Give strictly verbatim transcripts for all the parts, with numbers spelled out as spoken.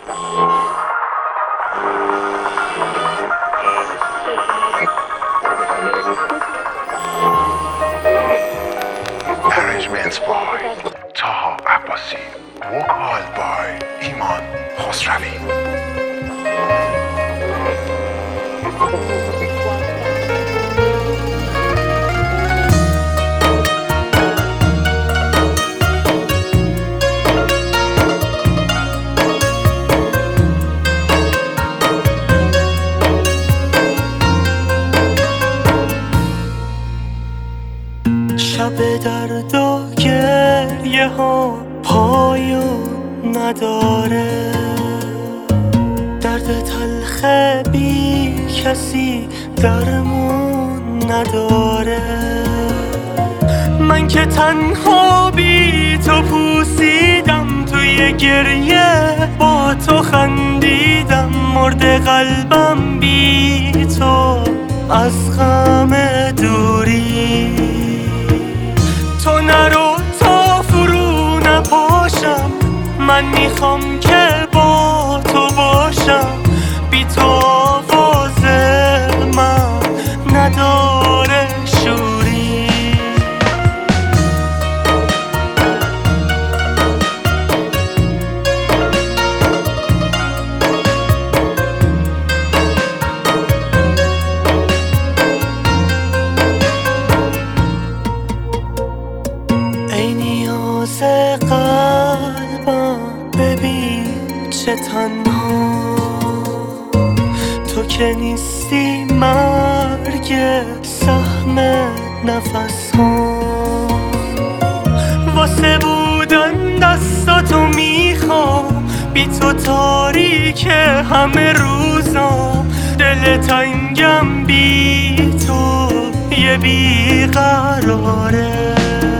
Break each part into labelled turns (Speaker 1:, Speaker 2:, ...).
Speaker 1: Arrangements by Taha Abbasi. Vocal by Iman Khosravi.
Speaker 2: شب درد و گریه ها پایون نداره، درد تلخ بی کسی درمون نداره. من که تنها بی تو پوسیدم، توی گریه با تو خندیدم، مرد قلبم بی تو از غم دوری. تو نرو تا فرو نپاشم، من میخوام که با تو باشم، بی تو آواز من نداره شوری. ای نیاز قلبم ببین چه تنها، تو که نیستی مرگ سهم نفس ها. واسه بودن دستاتو میخوام، بی تو تاریک همه روزام، دل تنگم بی تو یه بیقراره.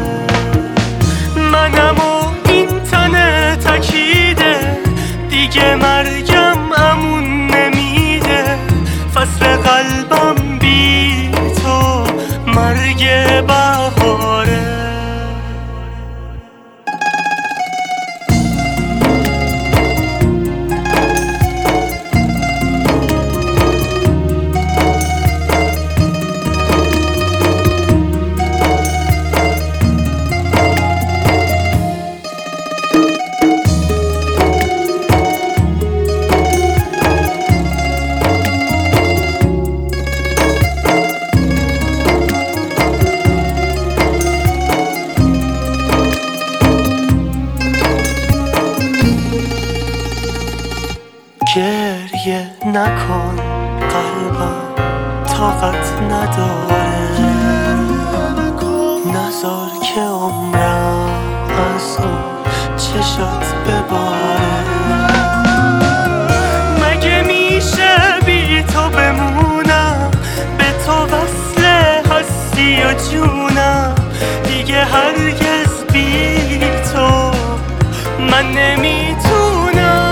Speaker 2: منم و این تن تکیده، دیگه مرگم امون نمیده، فصل قلبم بی تو مرگ بهاره. گریه نکن قلبم طاقت نداره، نذار که عمرم از اون چشات بباره. مگه میشه بی تو بمونم، به تو وصل هستی و جونم، دیگه هرگز بی تو من نمیتونم.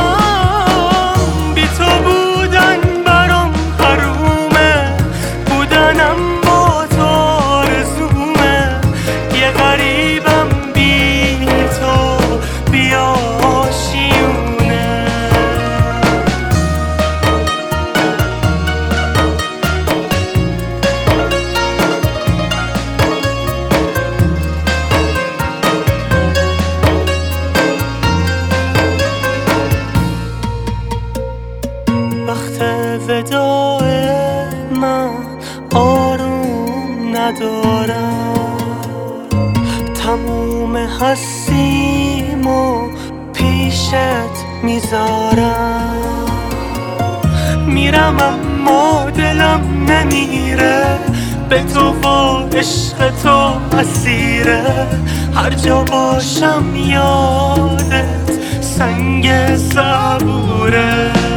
Speaker 2: وقت وداع من آروم ندارم، تموم هستیمو پیشت میذارم. میرم اما دلم نمیره، به تو و عشق تو اسیره، هر جا باشم یادت سنگ صبوره.